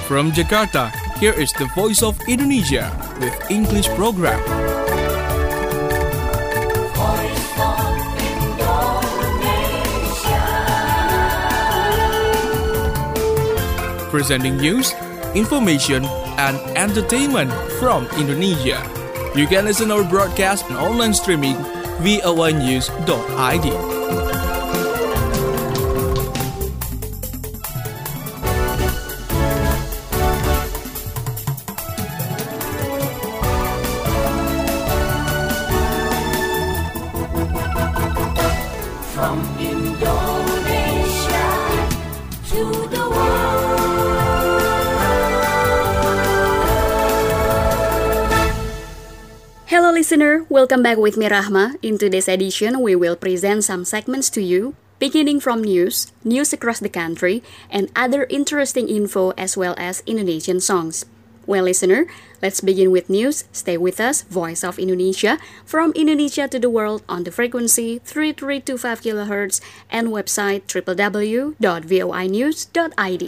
From Jakarta, here is the Voice of Indonesia with English program. Voice of Indonesia. Presenting news, information, and entertainment from Indonesia. You can listen our broadcast and online streaming voanews.id. From Indonesia to the world. Hello listener, welcome back with me Rahma. In today's edition, we will present some segments to you, beginning from news across the country, and other interesting info as well as Indonesian songs. Well listener, let's begin with news. Stay with us, Voice of Indonesia, from Indonesia to the world on the frequency 3325 kHz and website www.voinews.id.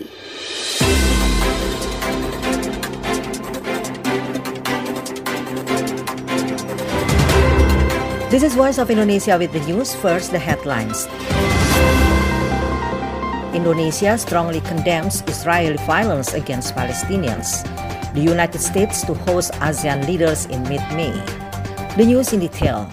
This is Voice of Indonesia with the news. First, the headlines. Indonesia strongly condemns Israeli violence against Palestinians. The United States to host ASEAN leaders in mid-May. The news in detail.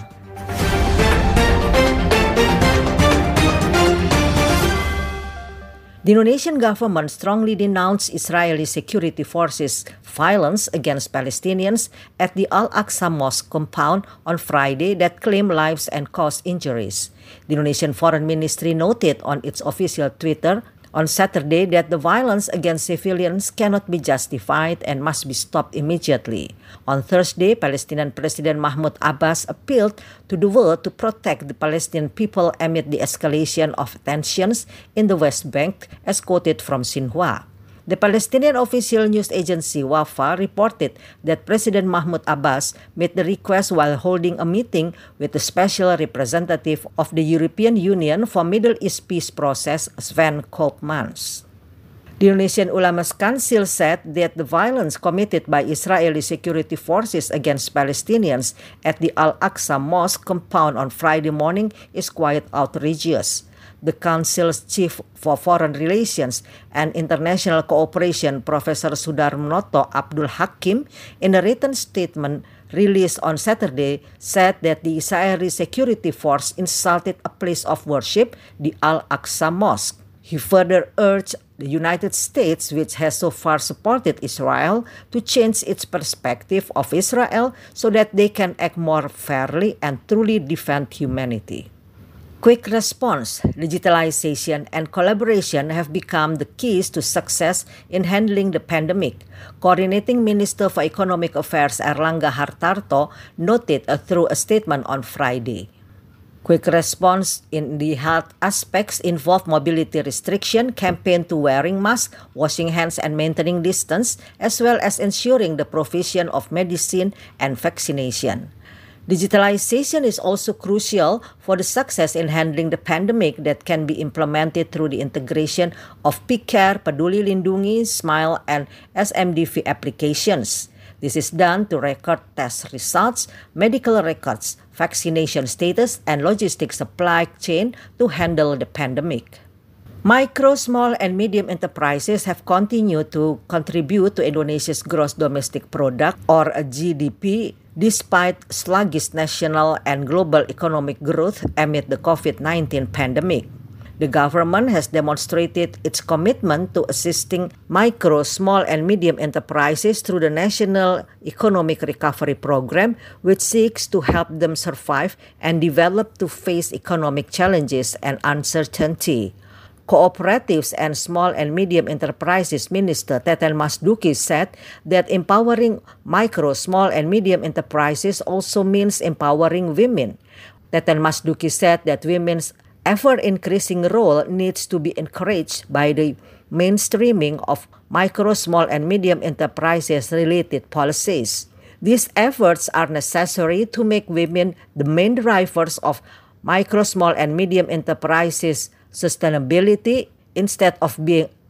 The Indonesian government strongly denounced Israeli security forces' violence against Palestinians at the Al-Aqsa Mosque compound on Friday that claimed lives and caused injuries. The Indonesian Foreign Ministry noted on its official Twitter on Saturday that the violence against civilians cannot be justified and must be stopped immediately. On Thursday, Palestinian President Mahmoud Abbas appealed to the world to protect the Palestinian people amid the escalation of tensions in the West Bank, as quoted from Xinhua. The Palestinian official news agency Wafa reported that President Mahmoud Abbas made the request while holding a meeting with the Special Representative of the European Union for Middle East Peace Process, Sven Koopmans. The Indonesian Ulama's Council said that the violence committed by Israeli security forces against Palestinians at the Al-Aqsa Mosque compound on Friday morning is quite outrageous. The Council's Chief for Foreign Relations and International Cooperation, Professor Sudarnoto Abdul Hakim, in a written statement released on Saturday, said that the Israeli security force insulted a place of worship, the Al-Aqsa Mosque. He further urged the United States, which has so far supported Israel, to change its perspective of Israel so that they can act more fairly and truly defend humanity. Quick response, digitalization, and collaboration have become the keys to success in handling the pandemic. Coordinating Minister for Economic Affairs Erlangga Hartarto noted through a statement on Friday. Quick response in the health aspects involve mobility restriction, campaign to wearing masks, washing hands and maintaining distance, as well as ensuring the provision of medicine and vaccination. Digitalization is also crucial for the success in handling the pandemic that can be implemented through the integration of PCare, Peduli Lindungi, Smile, and SMDV applications. This is done to record test results, medical records, vaccination status, and logistic supply chain to handle the pandemic. Micro, small, and medium enterprises have continued to contribute to Indonesia's gross domestic product, or GDP, despite sluggish national and global economic growth amid the COVID-19 pandemic. The government has demonstrated its commitment to assisting micro, small, and medium enterprises through the National Economic Recovery Program, which seeks to help them survive and develop to face economic challenges and uncertainty. Cooperatives and Small and Medium Enterprises Minister Teten Mas Duki said that empowering micro, small, and medium enterprises also means empowering women. Teten Mas Duki said that women's ever-increasing role needs to be encouraged by the mainstreaming of micro, small, and medium enterprises-related policies. These efforts are necessary to make women the main drivers of micro, small, and medium enterprises sustainability instead of being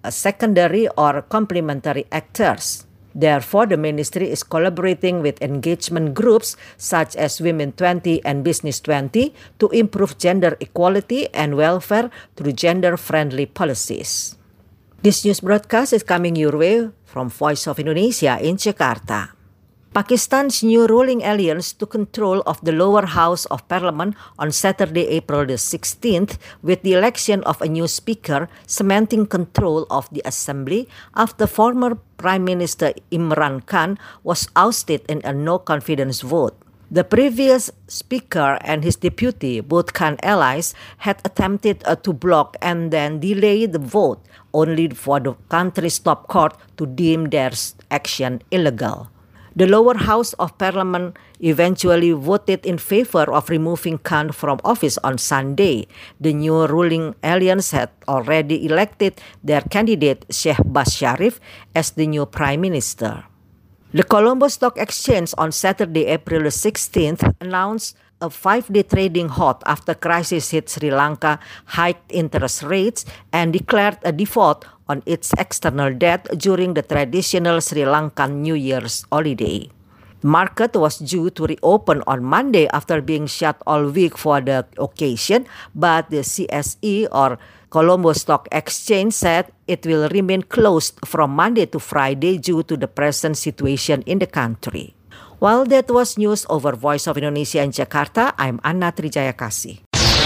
secondary or complementary actors. Therefore, the ministry is collaborating with engagement groups such as Women 20 and Business 20 to improve gender equality and welfare through gender-friendly policies. This news broadcast is coming your way from Voice of Indonesia in Jakarta. Pakistan's new ruling alliance took control of the lower house of parliament on Saturday, April the 16th, with the election of a new speaker, cementing control of the assembly after former Prime Minister Imran Khan was ousted in a no-confidence vote. The previous speaker and his deputy, both Khan allies, had attempted to block and then delay the vote, only for the country's top court to deem their action illegal. The lower house of parliament eventually voted in favor of removing Khan from office on Sunday. The new ruling alliance had already elected their candidate Shehbaz Sharif as the new prime minister. The Colombo Stock Exchange on Saturday, April 16th, announced a 5-day trading halt after crisis hit Sri Lanka, hiked interest rates, and declared a default on its external debt during the traditional Sri Lankan New Year's holiday. The market was due to reopen on Monday after being shut all week for the occasion, but the CSE or Colombo Stock Exchange said it will remain closed from Monday to Friday due to the present situation in the country. Well, that was news over Voice of Indonesia in Jakarta. I'm Anna Trijayakasi.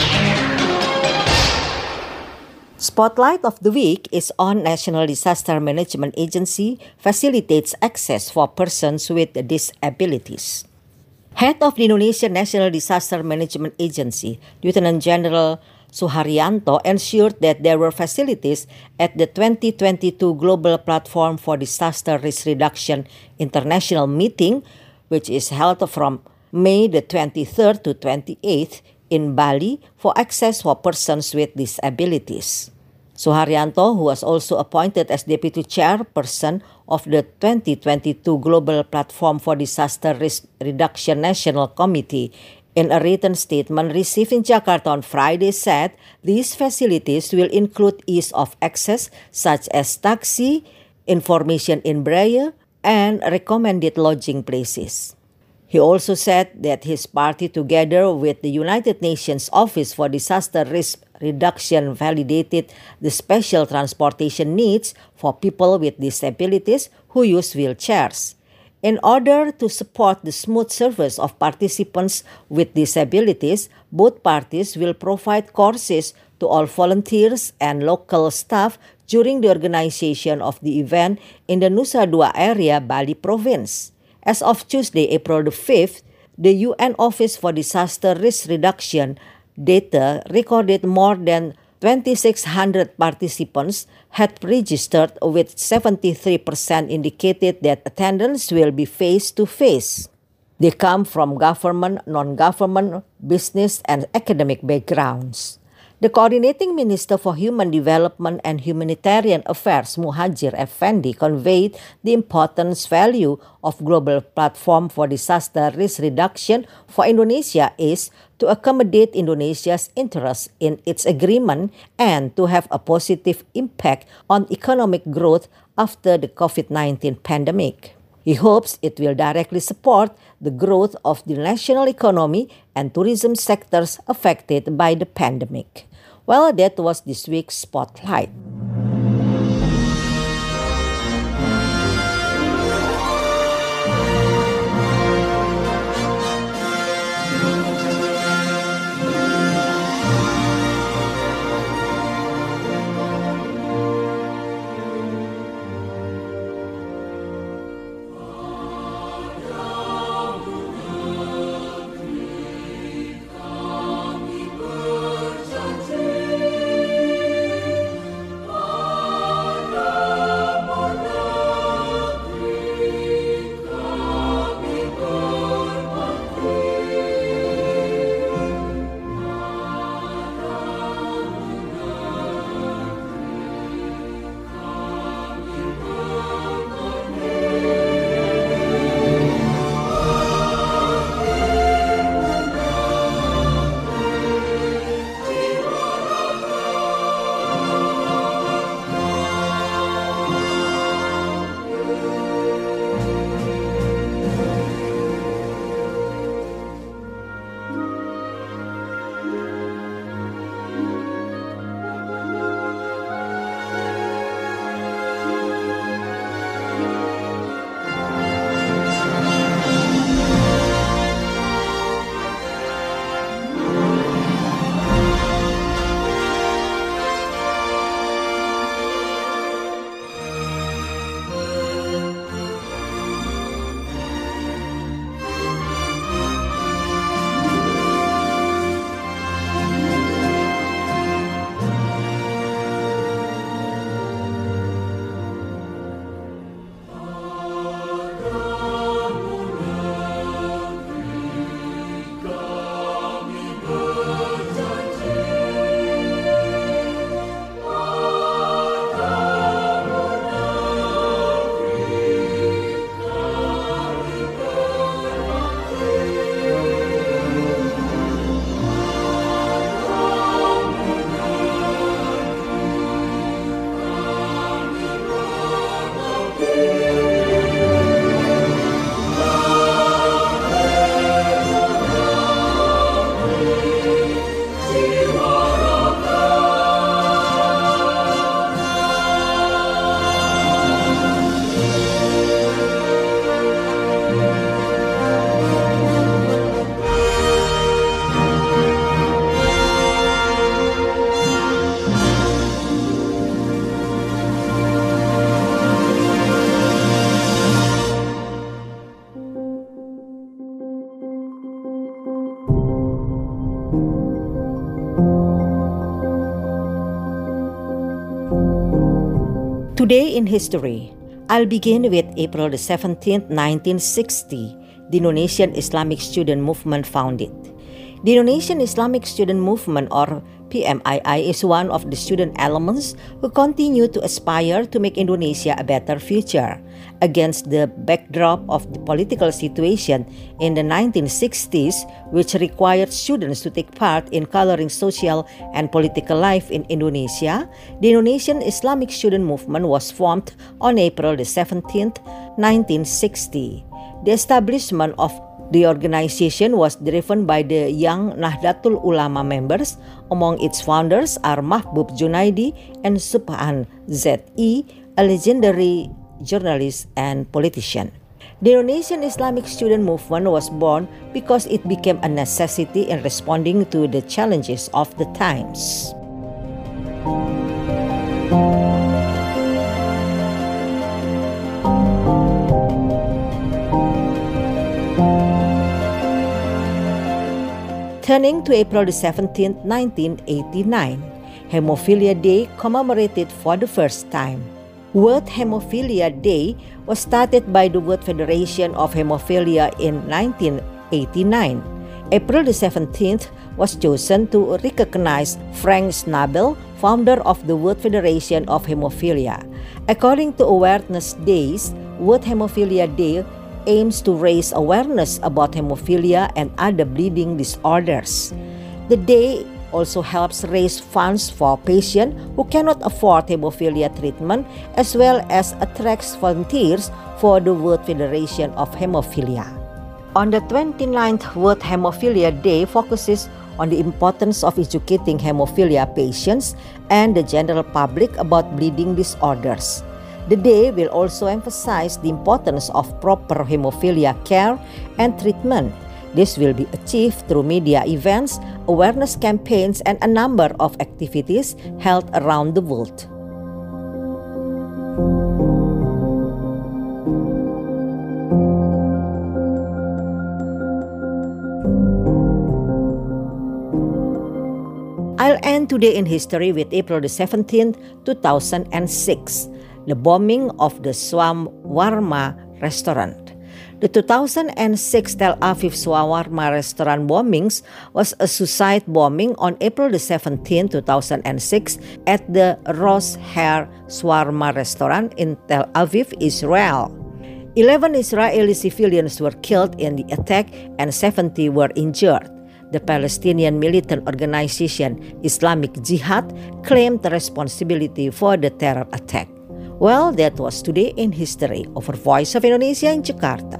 Spotlight of the Week is on National Disaster Management Agency facilitates access for persons with disabilities. Head of the Indonesian National Disaster Management Agency, Lieutenant General Suharyanto, ensured that there were facilities at the 2022 Global Platform for Disaster Risk Reduction International Meeting, which is held from May the 23rd to 28th in Bali for access for persons with disabilities. Suharyanto, who was also appointed as Deputy Chairperson of the 2022 Global Platform for Disaster Risk Reduction National Committee, in a written statement received in Jakarta on Friday, said these facilities will include ease of access such as taxi, information in Braille, and recommended lodging places. He also said that his party, together with the United Nations Office for Disaster Risk Reduction, validated the special transportation needs for people with disabilities who use wheelchairs. In order to support the smooth service of participants with disabilities, both parties will provide courses to all volunteers and local staff during the organization of the event in the Nusa Dua area, Bali Province. As of Tuesday, April the 5th, the UN Office for Disaster Risk Reduction data recorded more than 2,600 participants had registered, with 73% indicated that attendance will be face-to-face. They come from government, non-government, business, and academic backgrounds. The Coordinating Minister for Human Development and Humanitarian Affairs, Muhajir Effendi, conveyed the importance value of Global Platform for Disaster Risk Reduction for Indonesia is to accommodate Indonesia's interests in its agreement and to have a positive impact on economic growth after the COVID-19 pandemic. He hopes it will directly support the growth of the national economy and tourism sectors affected by the pandemic. Well, that was this week's Spotlight. Today in history, I'll begin with April the 17th, 1960, the Indonesian Islamic Student Movement founded. The Indonesian Islamic Student Movement, or PMII, is one of the student elements who continue to aspire to make Indonesia a better future. Against the backdrop of the political situation in the 1960s, which required students to take part in coloring social and political life in Indonesia, the Indonesian Islamic Student Movement was formed on April the 17th, 1960. The establishment of the organization was driven by the young Nahdlatul Ulama members. Among its founders are Mahbub Junaidi and Subhan Z.E., a legendary journalist and politician. The Indonesian Islamic Student Movement was born because it became a necessity in responding to the challenges of the times. Turning to April the 17th, 1989, Hemophilia Day commemorated for the first time. World Hemophilia Day was started by the World Federation of Hemophilia in 1989. April the 17th was chosen to recognize Frank Schnabel, founder of the World Federation of Hemophilia. According to Awareness Days, World Hemophilia Day aims to raise awareness about hemophilia and other bleeding disorders. The day also helps raise funds for patients who cannot afford hemophilia treatment, as well as attracts volunteers for the World Federation of Hemophilia. On the 29th World Hemophilia Day focuses on the importance of educating hemophilia patients and the general public about bleeding disorders. The day will also emphasize the importance of proper hemophilia care and treatment. This will be achieved through media events, awareness campaigns, and a number of activities held around the world. I'll end today in history with April the 17th, 2006. The bombing of the Shawarma restaurant. The 2006 Tel Aviv Shawarma restaurant bombings was a suicide bombing on April the 17th, 2006 at the Rose Hair Shawarma restaurant in Tel Aviv, Israel. 11 Israeli civilians were killed in the attack and 70 were injured. The Palestinian militant organization Islamic Jihad claimed the responsibility for the terror attack. Well, that was Today in History over Voice of Indonesia in Jakarta.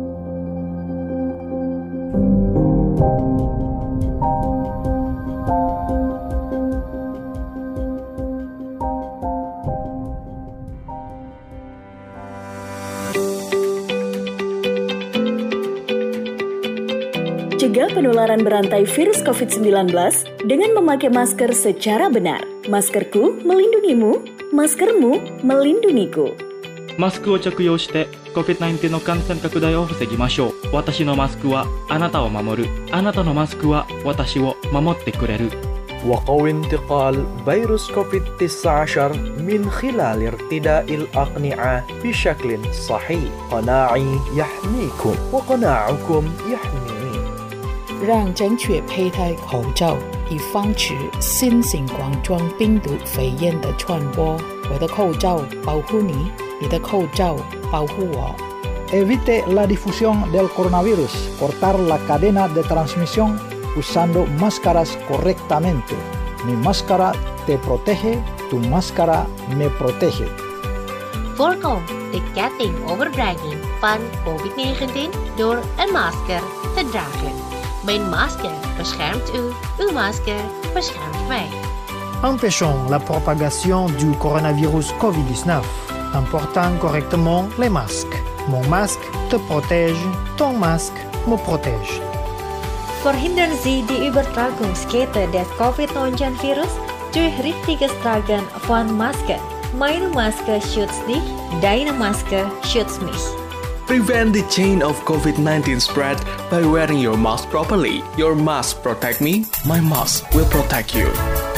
Cegah penularan berantai virus COVID-19 dengan memakai masker secara benar. Maskerku melindungimu, maskermu melindungiku. マスクを着用して COVID-19 の感染拡大を防ぎましょう。私のマスクはあなたを守る。あなたのマスクは私を守ってくれる。 وقوي انتقال فيروس كوفيد-19 من خلال ارتداء الأقنعة بشكل صحيح. قناعي يحميكم وقناعكم يحميني. 让正确佩戴口罩，以防止新型冠状病毒肺炎的传播。我的口罩保护你，你的口罩保护我。 Evite la difusión del coronavirus. Cortar la cadena de transmisión usando máscaras correctamente. Mi máscara te protege, tu máscara me protege. Voorkom de ketting overbrenging van COVID-19 door een masker te dragen. Mijn masker beschermt u, uw masker beschermt mij. Empêchons la propagation du coronavirus COVID-19 en portant correctement les masques. Mon masque te protège, ton masque me protège. Verhindern Sie die Übertragungskette des COVID-19-Virus durch richtiges Tragen von Masken. Meine Maske schützt dich, deine Maske schützt mich. Prevent the chain of COVID-19 spread by wearing your mask properly. Your mask protect me, my mask will protect you.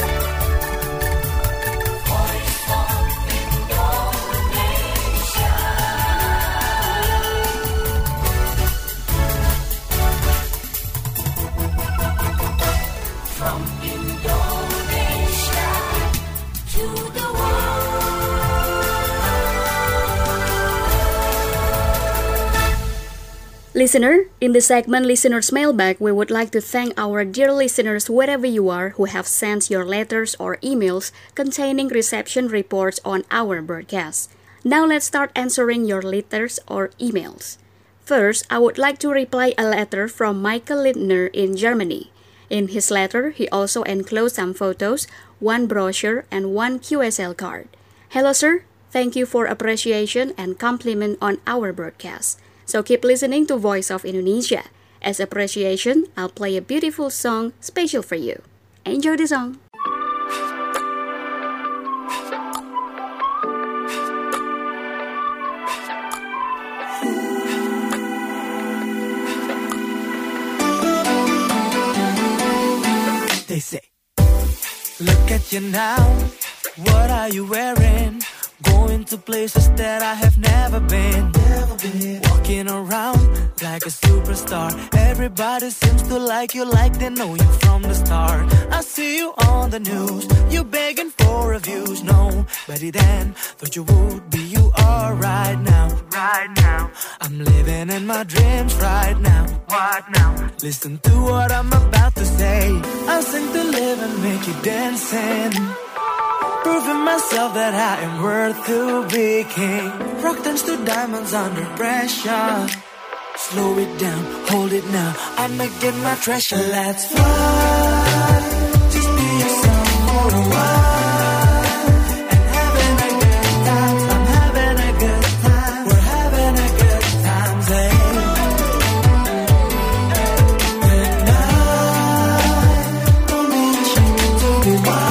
Listener, in the segment Listener's Mailbag, we would like to thank our dear listeners wherever you are who have sent your letters or emails containing reception reports on our broadcast. Now let's start answering your letters or emails. First, I would like to reply a letter from Michael Lindner in Germany. In his letter, he also enclosed some photos, one brochure, and one QSL card. Hello, sir. Thank you for appreciation and compliment on our broadcast. So keep listening to Voice of Indonesia. As appreciation, I'll play a beautiful song special for you. Enjoy the song. They say, look at you now, what are you wearing? Going to places that I have never been. Walking around like a superstar. Everybody seems to like you like they know you from the start. I see you on the news, you begging for reviews. Nobody then thought you would be, you are right now. Right now, I'm living in my dreams right now. What now? Listen to what I'm about to say. I sing to live and make you dancing. Proving myself that I am worth to be king. Rock turns to diamonds under pressure. Slow it down, hold it now, I'ma get my treasure. Let's fly, just be yourself for a while. And having a good time, I'm having a good time. We're having a good time, say. Tonight, don't be ashamed to be wild.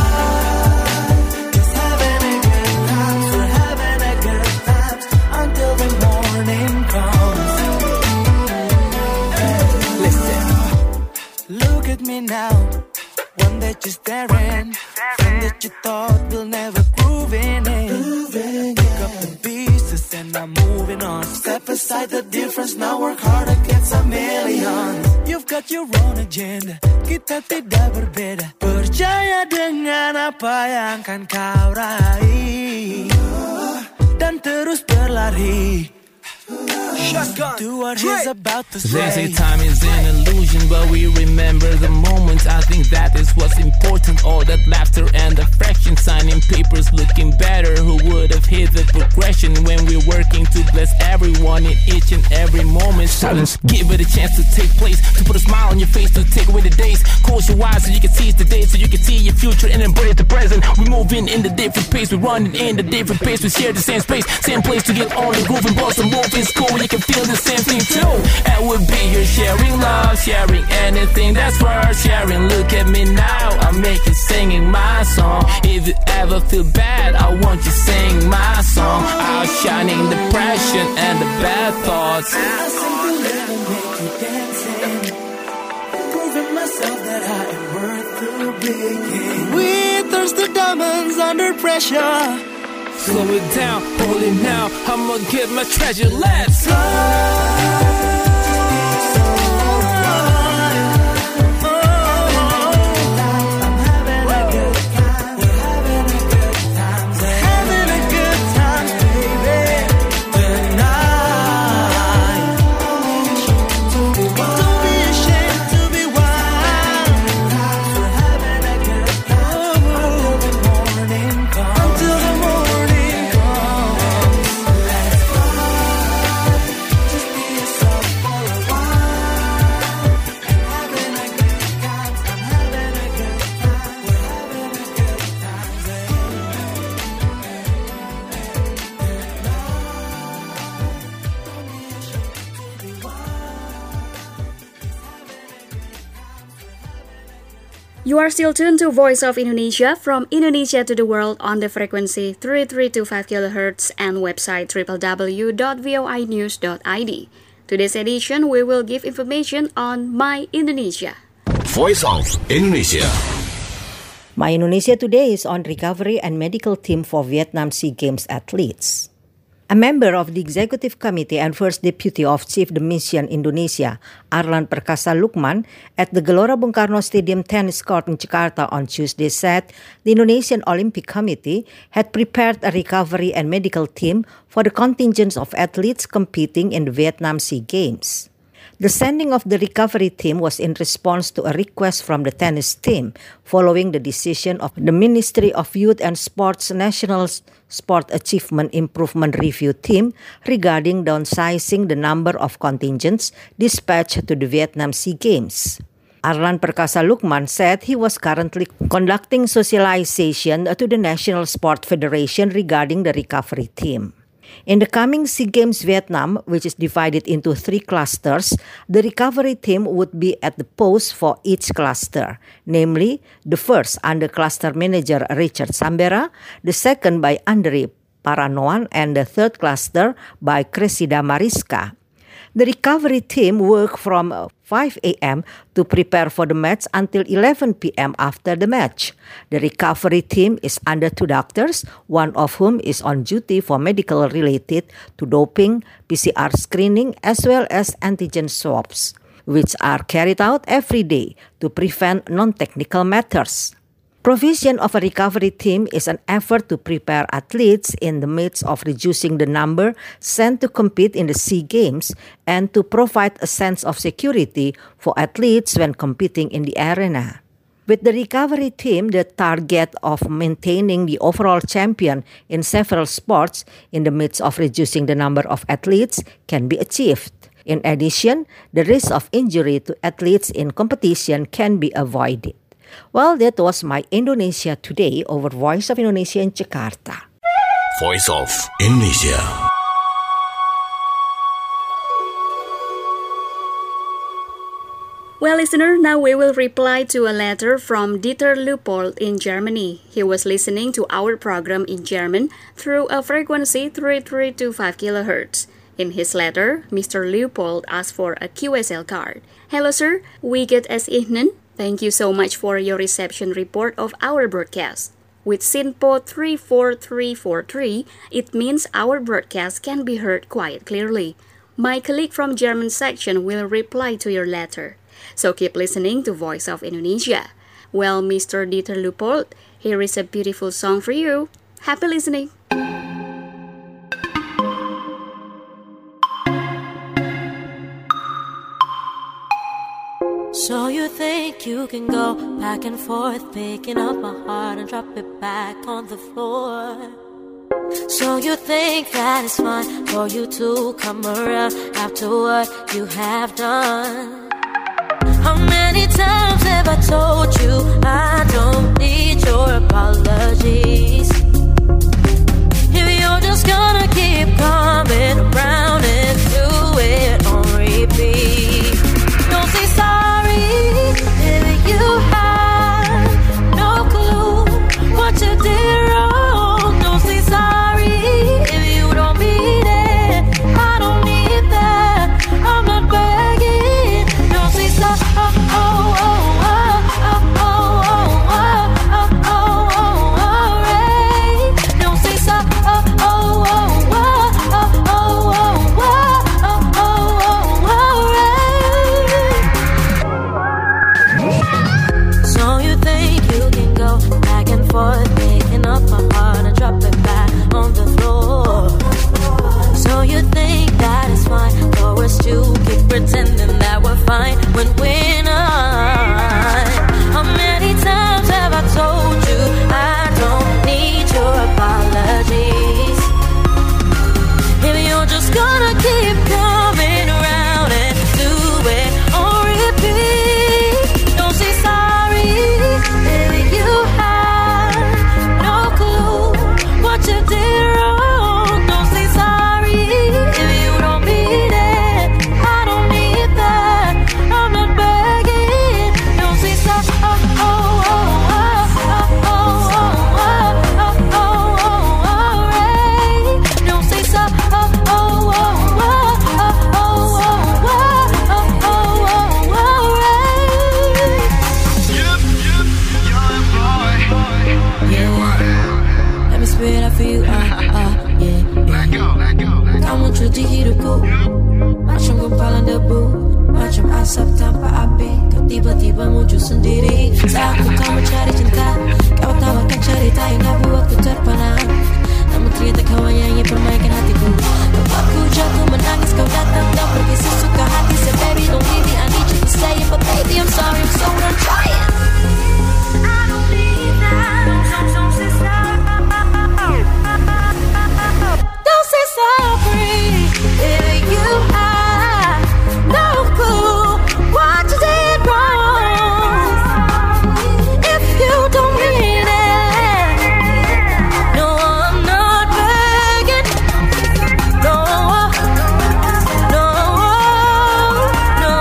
Me now, one that you're staring, friend that you thought will never groove in it. Pick up the pieces and I'm moving on. Step aside the difference, now work hard against a million. You've got your own agenda, kita tidak berbeda. Percaya dengan apa yang kan kau raih dan terus berlari. Do what he's about to say. They say time is an illusion, but we remember the moments. I think that is what's important. All that laughter and affection, signing papers looking better. Who would have hit the progression when we're working to bless everyone in each and every moment? Silence, give it a chance to take place, to put a smile on your face, to take away the days. Close your eyes so you can seize the day, so you can see your future and embrace the present. We're moving in the different pace, we're running in the different pace. We share the same space, same place to get on the groove and bust a move. It's cool, you can feel the same thing too. And we'll be here sharing love, sharing anything that's worth sharing. Look at me now, I'll make you singing my song. If you ever feel bad, I want you sing my song. Outshining depression and the bad thoughts. I sing to live and make you dancing, proving myself that I am worth to be king. We thirst to diamonds under pressure. Slow it down, hold it now, I'ma get my treasure. Let's fly. Just be yourself. You are still tuned to Voice of Indonesia from Indonesia to the world on the frequency 3325 kHz and website www.voinews.id. Today's edition, we will give information on My Indonesia. Voice of Indonesia. My Indonesia today is on recovery and medical team for Vietnam SEA Games athletes. A member of the Executive Committee and First Deputy of Chief de Mission Indonesia, Arlan Perkasa Lukman, at the Gelora Bung Karno Stadium tennis court in Jakarta on Tuesday said the Indonesian Olympic Committee had prepared a recovery and medical team for the contingents of athletes competing in the Vietnam SEA Games. The sending of the recovery team was in response to a request from the tennis team following the decision of the Ministry of Youth and Sports National Sport Achievement Improvement Review Team regarding downsizing the number of contingents dispatched to the Vietnam SEA Games. Arlan Perkasa Lukman said he was currently conducting socialization to the National Sport Federation regarding the recovery team. In the coming SEA Games Vietnam, which is divided into 3 clusters, the recovery team would be at the post for each cluster, namely the first under cluster manager Richard Sambera, the second by Andre Paranoan, and the third cluster by Cressida Mariska. The recovery team worked from 5 a.m. to prepare for the match until 11 p.m. after the match. The recovery team is under 2 doctors, one of whom is on duty for medical related to doping, PCR screening, as well as antigen swabs, which are carried out every day to prevent non-technical matters. Provision of a recovery team is an effort to prepare athletes in the midst of reducing the number sent to compete in the SEA Games and to provide a sense of security for athletes when competing in the arena. With the recovery team, the target of maintaining the overall champion in several sports in the midst of reducing the number of athletes can be achieved. In addition, the risk of injury to athletes in competition can be avoided. Well, that was My Indonesia today over Voice of Indonesia in Jakarta. Voice of Indonesia. Well, listener, now we will reply to a letter from Dieter Leupold in Germany. He was listening to our program in German through a frequency 3325 kHz. In his letter, Mr. Leupold asked for a QSL card. Hello, sir. Wie geht es Ihnen? Thank you so much for your reception report of our broadcast. With SINPO 34343, it means our broadcast can be heard quite clearly. My colleague from German section will reply to your letter. So keep listening to Voice of Indonesia. Well, Mr. Dieter Leupold, here is a beautiful song for you. Happy listening! So you think you can go back and forth, picking up my heart and drop it back on the floor. So you think that it's fun for you to come around after what you have done. How many times have I told you I don't need your apologies? If you're just gonna keep coming around and do it on repeat, don't say sorry if you have no clue what you did wrong. Don't say sorry if you don't mean it. I don't need that. I'm not begging. Don't say sorry. Don't say so you think you can go back and forth, picking up my heart and drop it back on the floor. So you think that it's fine for us to keep pretending that we're fine when we're not. How many times have I told you I don't need your apologies? If you're just gonna keep coming around and do it on repeat, don't say sorry if you have no clue what you did wrong. Don't say sorry if you don't mean it. I don't need that. I'm not begging. sendiri. Saat kau mencari cinta, kau tawarkan cerita yang gak buatku terpana. Namun ternyata kau hanya ingin permainkan hatiku. Membuatku jatuh menangis, kau datang dan pergi sesuka hati. Say baby don't leave me, I need you to stay. But baby I'm sorry, I'm so done trying. I don't need that. Don't say sorry. Don't say sorry. You have no clue what you did wrong. If you don't mean it, no, I'm not begging. No, no, no.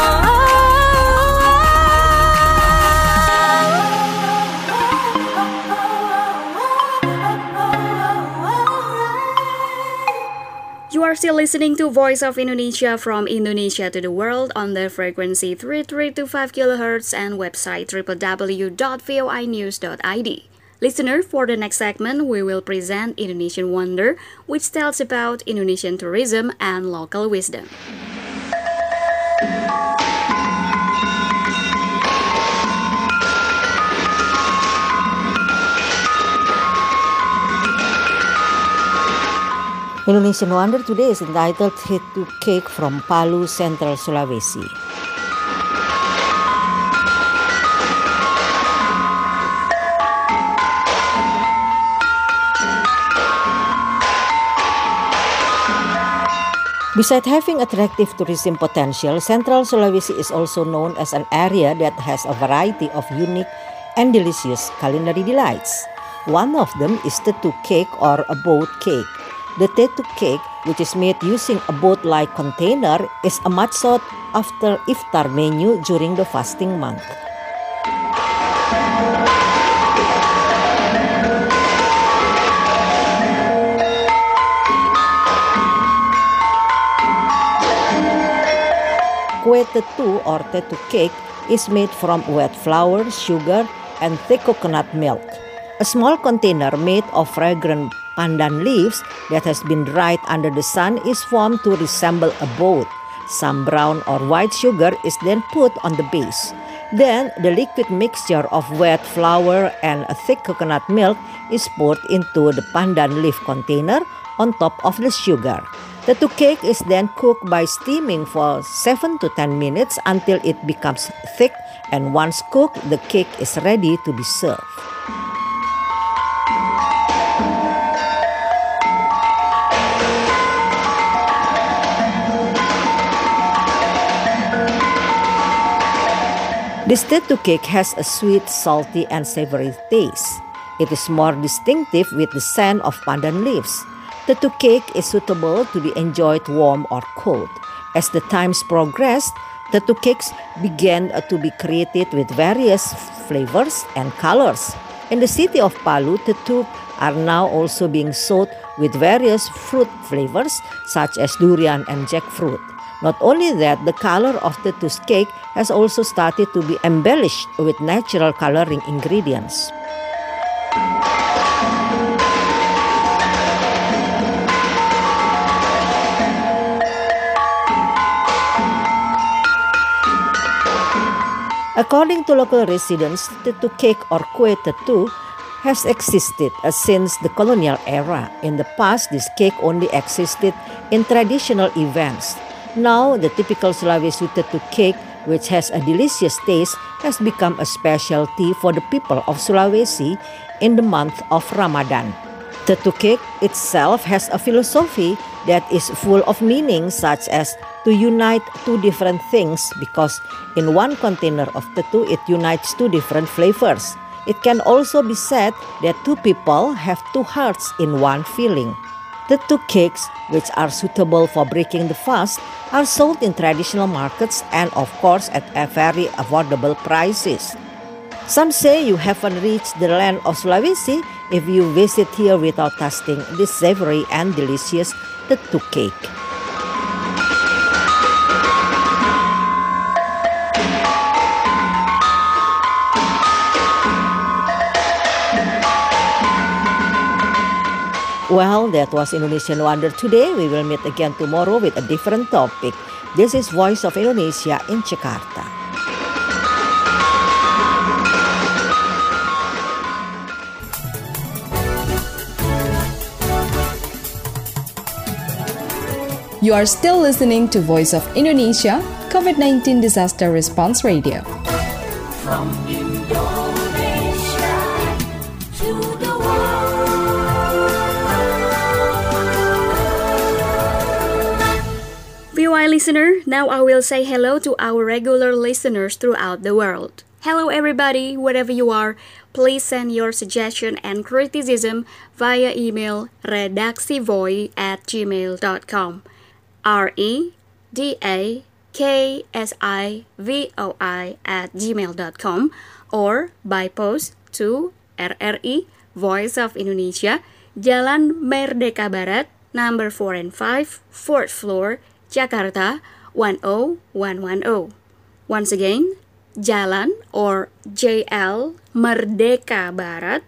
You are still listening to Voice of Indonesia from Indonesia to the world on the frequency 3325 kHz and website www.voinews.id. Listener, for the next segment, we will present Indonesian Wonder, which tells about Indonesian tourism and local wisdom. Indonesian Wonder today is entitled Tetu Cake from Palu, Central Sulawesi. Besides having attractive tourism potential, Central Sulawesi is also known as an area that has a variety of unique and delicious culinary delights. One of them is Tetu cake or a boat cake. The Tetu cake, which is made using a boat-like container, is a much sought after iftar menu during the fasting month. Kue tetu or tetu cake is made from wet flour, sugar, and thick coconut milk. A small container made of fragrant pandan leaves that has been dried under the sun is formed to resemble a boat. Some brown or white sugar is then put on the base. Then the liquid mixture of wet flour and a thick coconut milk is poured into the pandan leaf container on top of the sugar. The tetu cake is then cooked by steaming for 7 to 10 minutes until it becomes thick, and once cooked, the cake is ready to be served. This tetu cake has a sweet, salty, and savory taste. It is more distinctive with the scent of pandan leaves. Tetu cake is suitable to be enjoyed warm or cold. As the times progressed, tetu cakes began to be created with various flavors and colors. In the city of Palu, tetu are now also being sold with various fruit flavors such as durian and jackfruit. Not only that, the color of tetu's cake has also started to be embellished with natural coloring ingredients. According to local residents, tetu cake or kue tetu has existed since the colonial era. In the past, this cake only existed in traditional events. Now, the typical Sulawesi tetu cake, which has a delicious taste, has become a specialty for the people of Sulawesi in the month of Ramadan. Tetu cake itself has a philosophy that is full of meaning, such as to unite two different things, because in one container of tetu it unites two different flavors. It can also be said that two people have two hearts in one feeling. Tetu cakes, which are suitable for breaking the fast, are sold in traditional markets and of course at very affordable prices. Some say you haven't reached the land of Sulawesi if you visit here without tasting this savory and delicious tetu cake. Well, that was Indonesian Wonder today. We will meet again tomorrow with a different topic. This is Voice of Indonesia in Jakarta. You are still listening to Voice of Indonesia, COVID-19 Disaster Response Radio. From Indonesia to the world. VOI listener, now I will say hello to our regular listeners throughout the world. Hello everybody, wherever you are, please send your suggestion and criticism via email redaksivoi@gmail.com. REDAKSIVOI@gmail.com or by post to RRI Voice of Indonesia, Jalan Merdeka Barat, number 4 and 5, 4th floor, Jakarta 10110. Once again, Jalan or JL Merdeka Barat,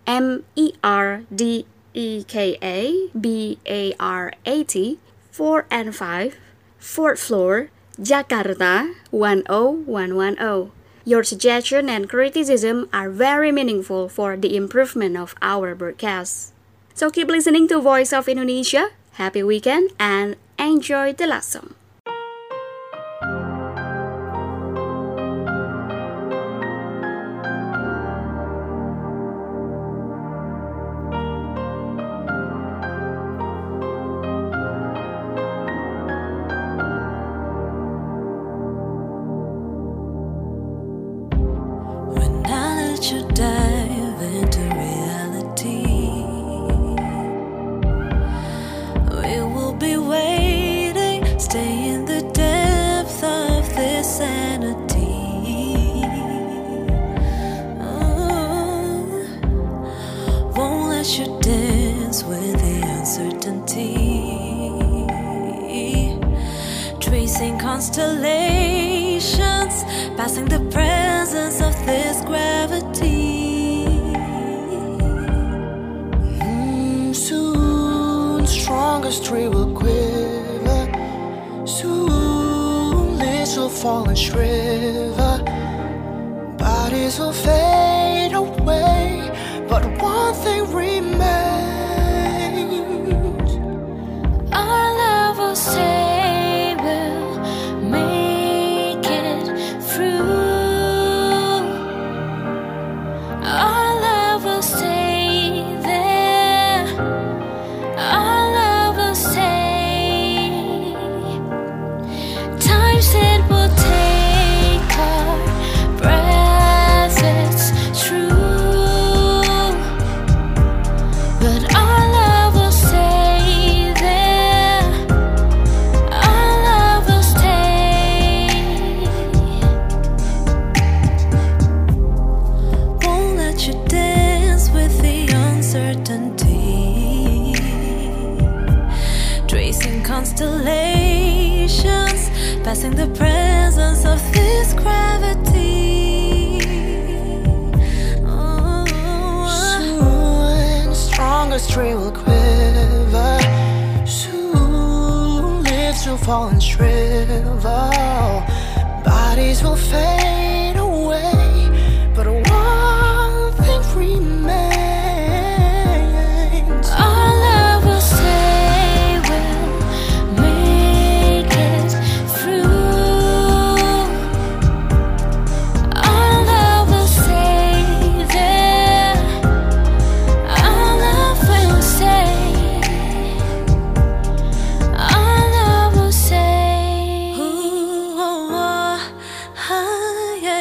MERDEKA BARAT, 4 and 5, 4th floor, Jakarta 10110. Your suggestion and criticism are very meaningful for the improvement of our broadcast. So keep listening to Voice of Indonesia. Happy weekend and enjoy the last song. You dive into reality. We will be waiting, stay in the depth of this sanity. Won't let you dance with the uncertainty. Tracing constellations, passing the presence of this gravity. Soon, strongest tree will quiver. Soon, leaves will fall and shrivel. Bodies will fade away, but one thing remains. Our love will stay, will make it through. Our love will stay there. Our love will stay. Times it will take our breath, it's true. But our love will stay there. Our love will stay. Won't let you dance with the uncertainty. Tracing constellations, passing the presence of this gravity. Soon, strongest tree will quiver. Soon, leaves will fall and shrivel. Bodies will fade away, but one thing remains. Our love will stay, will make it through. Our love will stay there. Our love will stay. Our love will stay. Ooh, oh, oh, yeah.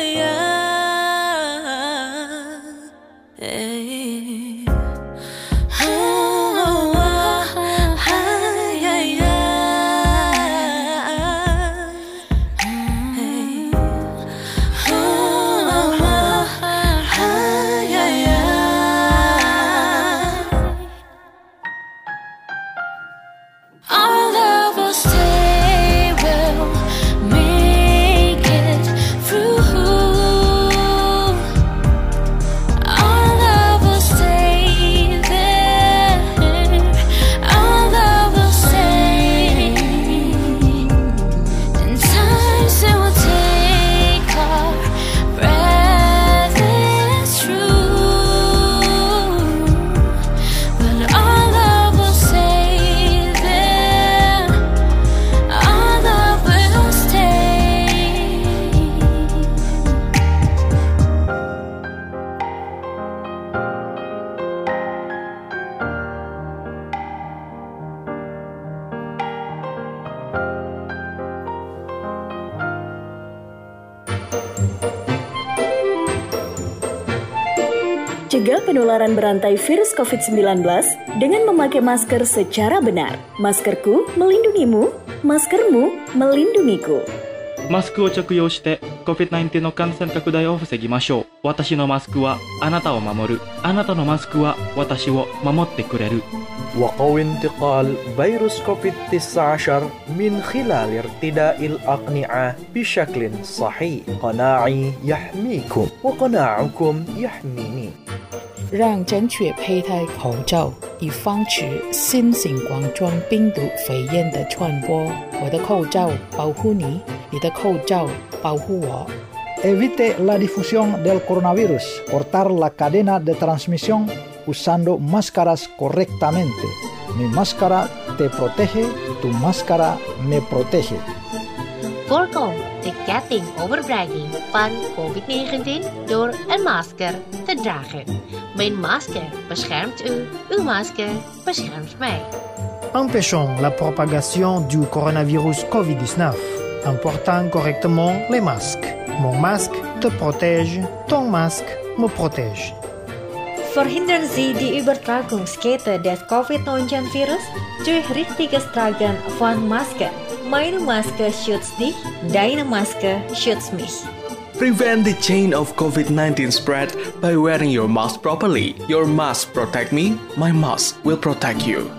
Cegah penularan berantai virus COVID-19 dengan memakai masker secara benar. Maskerku melindungimu, maskermu melindungiku. マスクを着用して COVID-19 の感染拡大を防ぎましょう。私のマスクはあなたを守る。あなたのマスクは私を守ってくれる。 وقوي انتقال فيروس كوفيد-19 من خلال ارتداء الأقنعة بشكل صحيح. قناعي يحميكم وقناعكم يحميني. 让正确佩戴口罩，以防止新型冠状病毒肺炎的传播。我的口罩保护你，你的口罩保护我。 Evite la difusión del coronavirus. Cortar la cadena de transmisión usando máscaras correctamente. Mi máscara te protege, tu máscara me protege. Voorkom de ketting overdraging van COVID-19 door een masker te dragen. Mijn masker beschermt u, uw masker beschermt mij. Empêchons la propagation du coronavirus COVID-19 en portant correctement les masques. Mon masque te protège, ton masque me protège. Verhindern Sie die Übertragungskette des Covid-19-Virus durch richtiges Tragen von Masken. Meine Maske schützt dich, deine Maske schützt mich. Prevent the chain of COVID-19 spread by wearing your mask properly. Your mask protect me, my mask will protect you.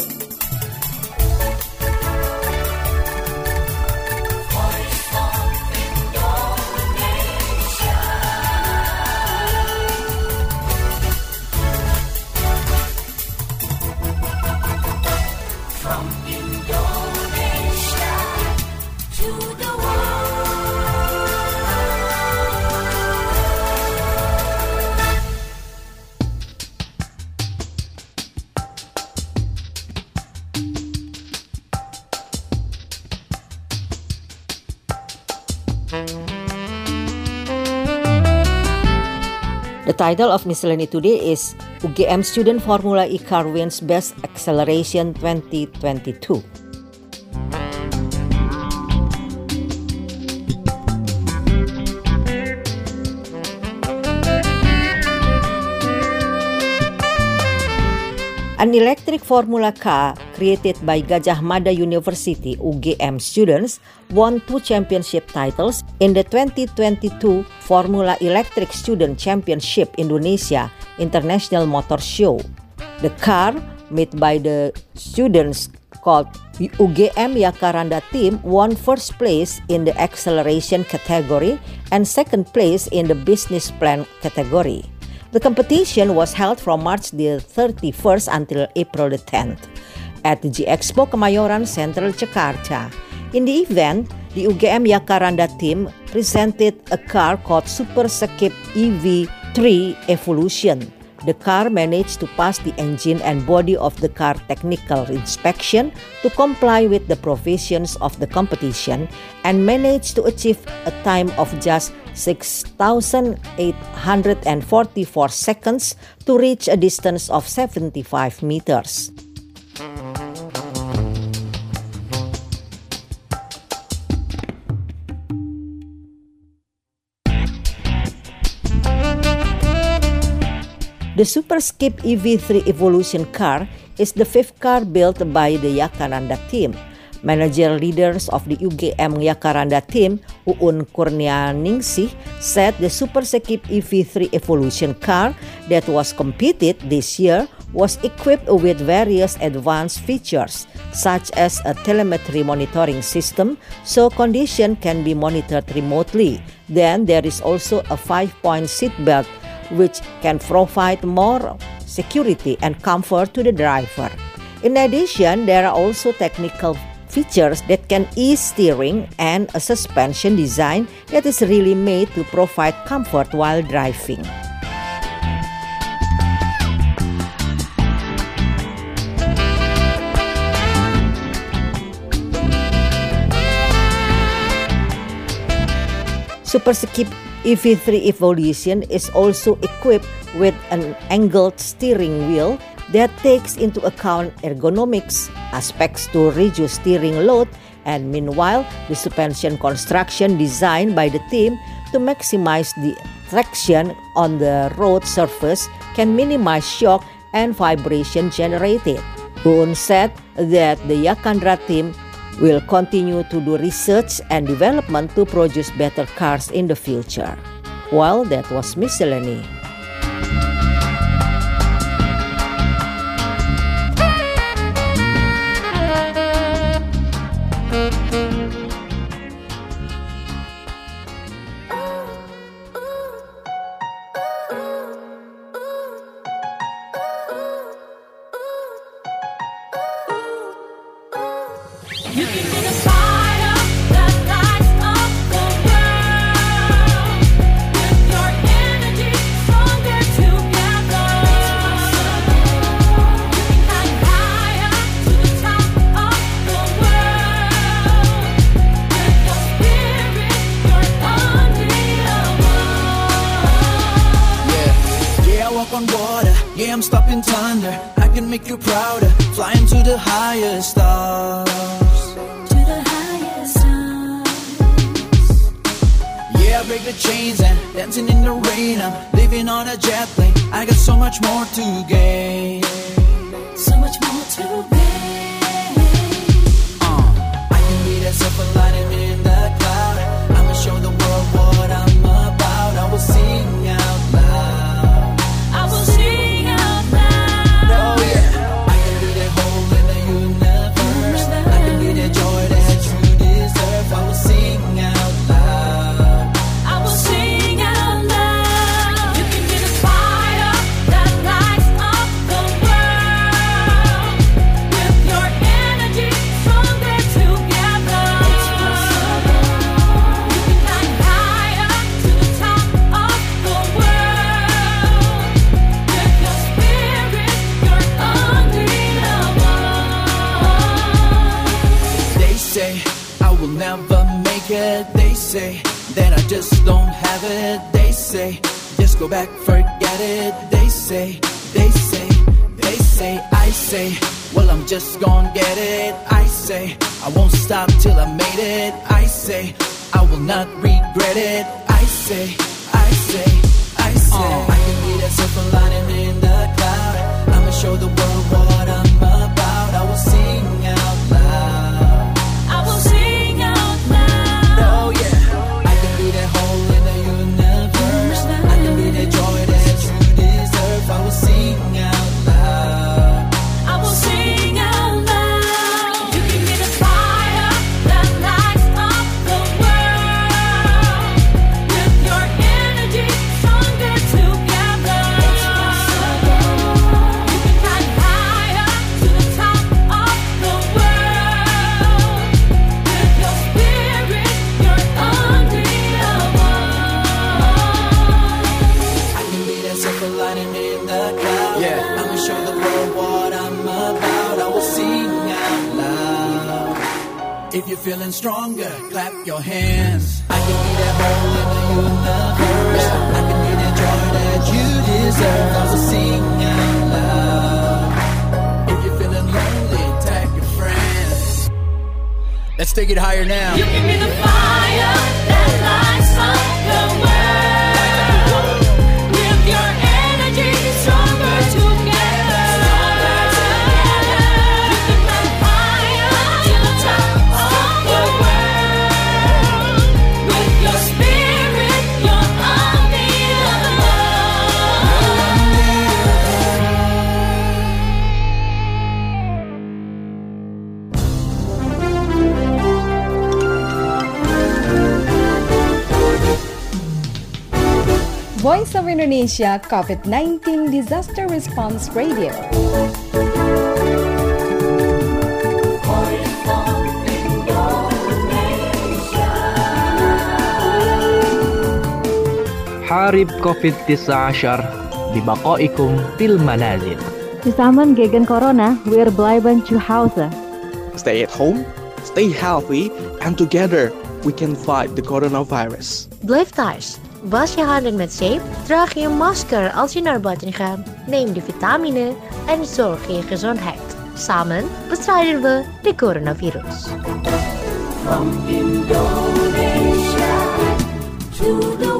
The title of Miscellany today is UGM Student Formula E Car Wins Best Acceleration 2022. An electric Formula car created by Gajah Mada University UGM students won 2 championship titles in the 2022 Formula Electric Student Championship Indonesia International Motor Show. The car, made by the students called UGM Jacaranda team, won first place in the acceleration category and second place in the business plan category. The competition was held from March the 31st until April the 10th at the G-Expo Kemayoran Central Jakarta. In the event, the UGM Jacaranda team presented a car called Super Skip EV3 Evolution. The car managed to pass the engine and body of the car technical inspection to comply with the provisions of the competition and managed to achieve a time of just 6,844 seconds to reach a distance of 75 meters. The Super Skip EV3 Evolution car is the 5th car built by the Jacaranda team. Manager leaders of the UGM Jacaranda team, Uun Kurnianingsih, said the Super Skip EV3 Evolution car that was competed this year was equipped with various advanced features, such as a telemetry monitoring system, so condition can be monitored remotely. Then there is also a 5-point seat belt, which can provide more security and comfort to the driver. In addition, there are also technical features that can ease steering and a suspension design that is really made to provide comfort while driving. Super Skip EV3 Evolution is also equipped with an angled steering wheel that takes into account ergonomics aspects to reduce steering load, and meanwhile, the suspension construction designed by the team to maximize the traction on the road surface can minimize shock and vibration generated. Uun said that the Yakandra team will continue to do research and development to produce better cars in the future. Well, that was miscellany. You can be the fire that lights up the world. With your energy, stronger together. You can climb higher to the top of the world. With your spirit, you're unbeatable. Yeah, I walk on water. Yeah, I'm stopping thunder. I can make you prouder. Flying to the highest stars. I break the chains and dancing in the rain. I'm living on a jet plane. I got so much more to gain. So much more to gain. I can be that silver lining in the cloud. I'ma show the world what I'm about. I will sing out loud. I will sing out loud. Oh yeah. I can be that hole in the universe. I can be that joy that you deserve. I will sing out loud. Never make it. They say that I just don't have it. They say just go back, forget it. They say I say, well I'm just gonna get it. I say I won't stop till I made it. I say I will not regret it. I say I can be that silver lining in the cloud. I'ma show the world what I'm about. I will sing out loud. I will sing out loud. Oh yeah. I can be that hole in the universe. I can be that joy that you deserve. I will sing out loud. I will sing out loud. You can be the fire that lights up the world. With your energy, stronger together. You can climb higher to the top of the world. With your spirit, you're unbeatable. I can be that silver lining in the cloud. Yeah. I'ma show the world what I'm about. I will sing out loud. If you're feeling stronger, clap your hands. I can be that hole in the universe. I can be that joy that you deserve. I will sing out loud. If you're feeling lonely, tag your friends. Let's take it higher now. You can be the fire that lights up the world. With your energy, stronger together. You can climb higher to the top of the world. With your spirit, you're unbeatable. Voice of Indonesia COVID-19 Disaster Response Radio. حارب COVID-19 ببقائكم في المنازل. Zusammen gegen Corona, wir bleiben zu Hause. Stay at home, stay healthy, and together we can fight the coronavirus. Blijf thuis. Was je handen met zeep, draag je een masker als je naar buiten gaat, neem de vitamine en zorg je gezondheid. Samen bestrijden we de coronavirus. From Indonesia to the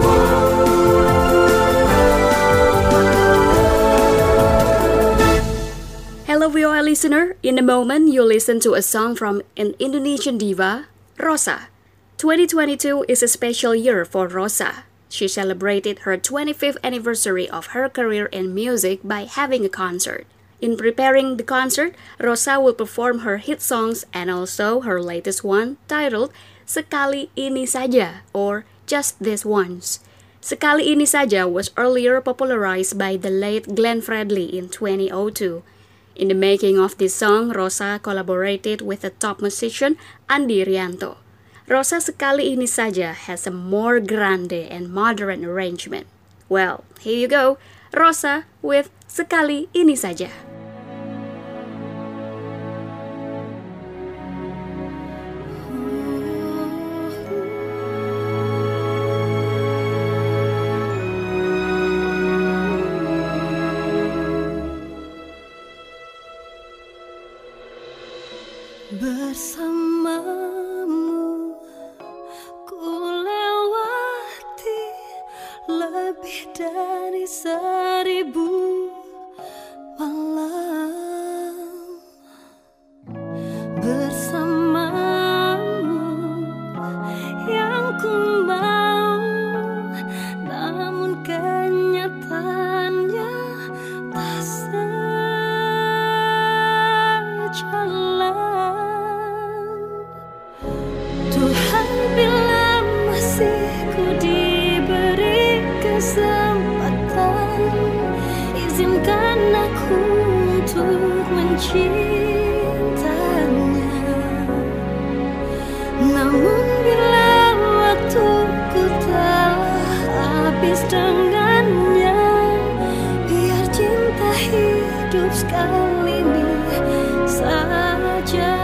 world. Hello VOA listener, in a moment you listen to a song from an Indonesian diva, Rosa. 2022 is a special year for Rosa. She celebrated her 25th anniversary of her career in music by having a concert. In preparing the concert, Rosa will perform her hit songs and also her latest one titled Sekali Ini Saja or Just This Once. Sekali Ini Saja was earlier popularized by the late Glenn Fredly in 2002. In the making of this song, Rosa collaborated with the top musician Andi Rianto. Rosa Sekali Ini Saja has a more grande and modern arrangement. Well, here you go, Rosa with Sekali Ini Saja. Bersamamu ku lewati lebih dari 1000 malam. Bersamamu yang ku mau, namun kenyataannya tak sejalan. Tuhan, bila masih ku diberi kesempatan, izinkan aku untuk mencintanya. Namun bila waktuku telah habis dengannya, biar cinta hidup sekali ini saja.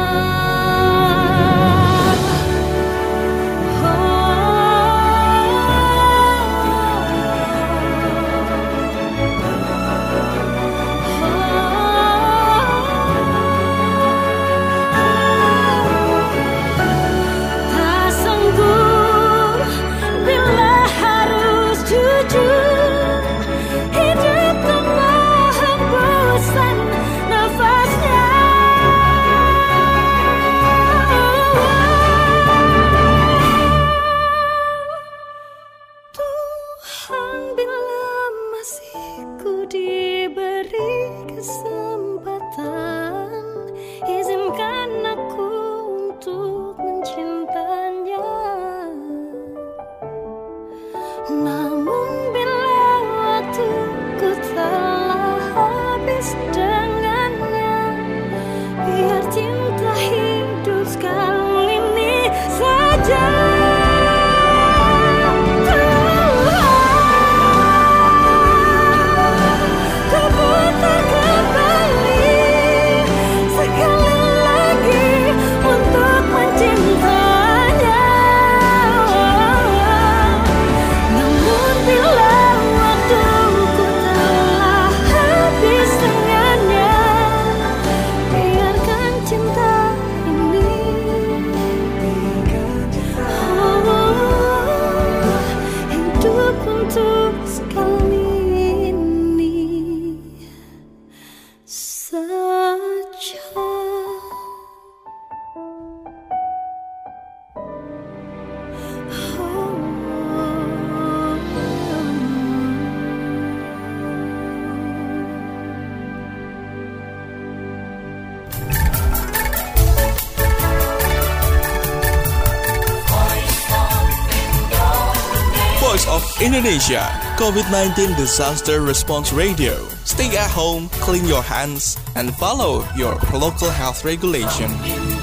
Voice of Indonesia, COVID-19 Disaster Response Radio. Stay at home, clean your hands, and follow your local health regulation.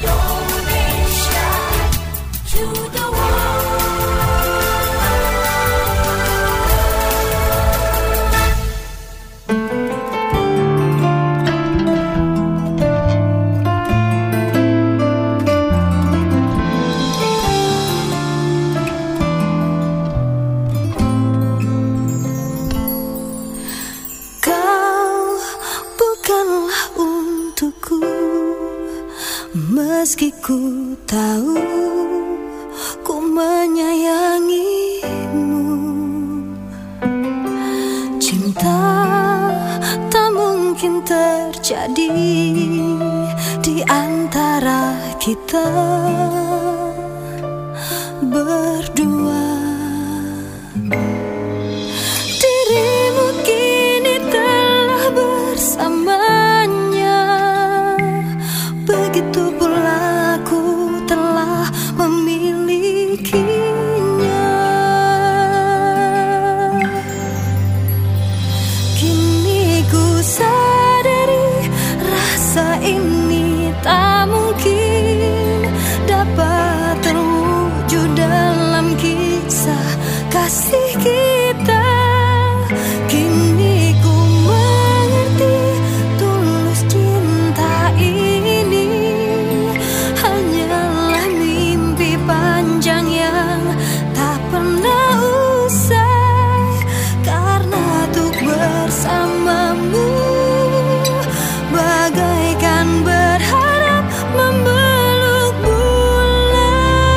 Indonesia to the Meski ku tahu ku menyayangi Cinta tak mungkin terjadi di antara kita berdua. Dirimu kini telah bersamanya, begitu pula aku telah memilikinya. Kini ku sadari rasa ini tak mungkin dapat terwujud dalam kisah kasih kita. Kini ku mengerti tulus cinta ini hanyalah mimpi panjang yang tak pernah usai. Karena untuk bersamamu bagaikan berharap memeluk bulan.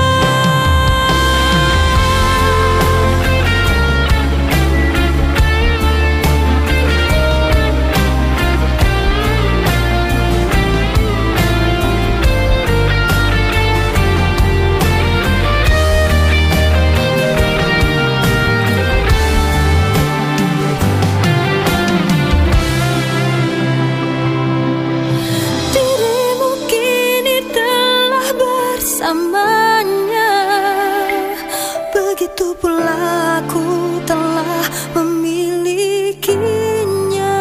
Dirimu kini telah bersamanya, begitu pula aku telah memilikinya.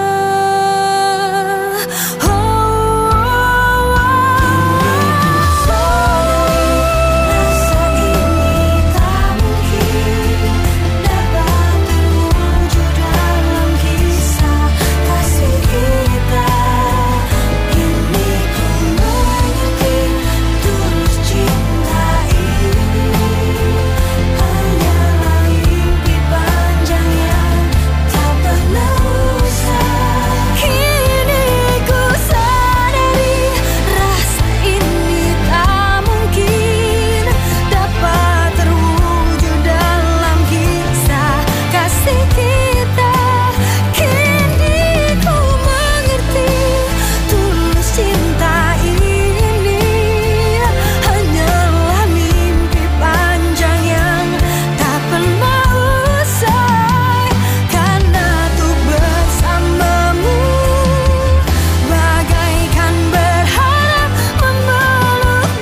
Rasa ini tak mungkin dapat terwujud dalam kisah kasih kita. Kini ku mengerti tulus cinta ini hanyalah mimpi panjang yang tak pernah usai. Kini ku sadari rasa ini tak mungkin dapat terwujud dalam kisah kasih kita. Kini ku mengerti tulus cinta ini hanyalah mimpi panjang yang tak pernah usai. Karena untuk bersamamu bagaikan berharap memeluk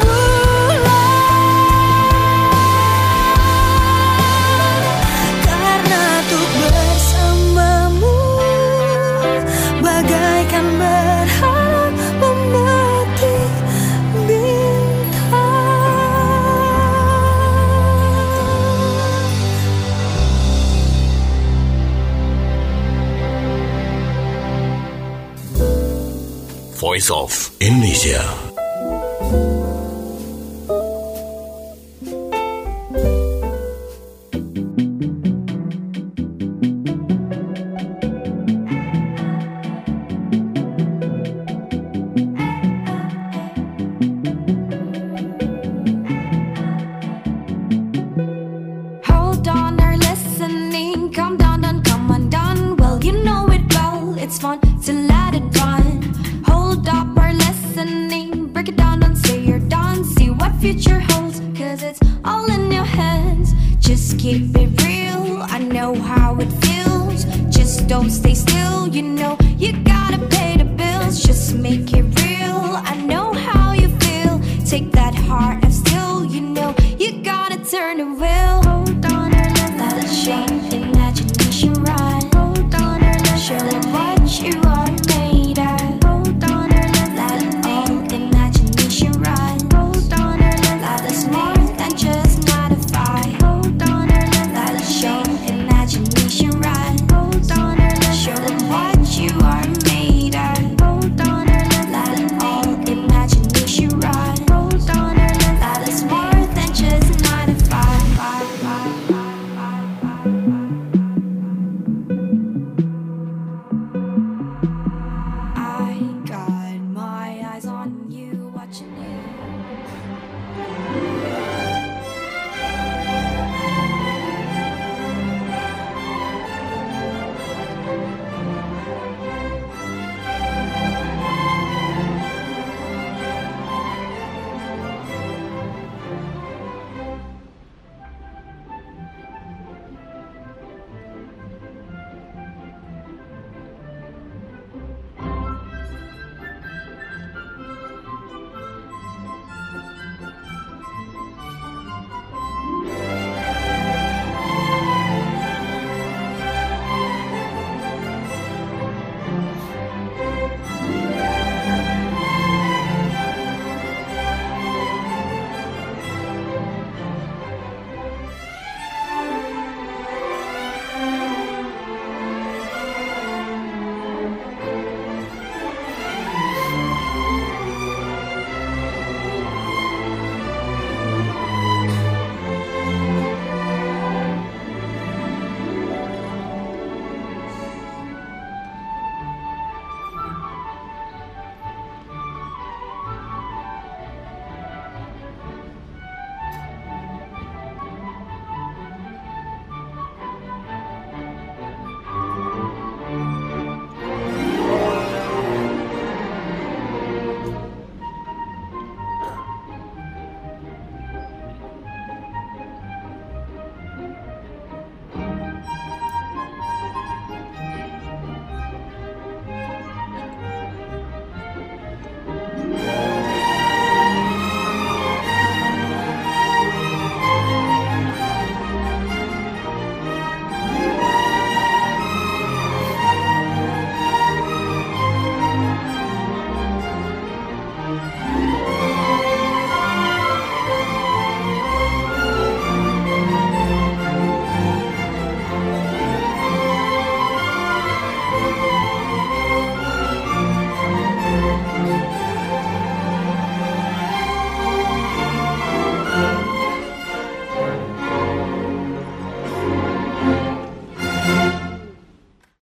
bulan. Karena untuk bersamamu bagaikan berharap memetik bintang. Voice of Indonesia. Hold on, they're listening. Calm down, don't come undone. Well, you know it well. It's fun to let it run. Hold up, are listening. Break it down, don't say you're done. See what future holds, 'cause it's all in your hands. Just keep it real. I know how it feels. Just don't stay still. You know you gotta pay the bills. Just make it real. I know how you feel. Take that heart and still, you know you gotta turn the wheel.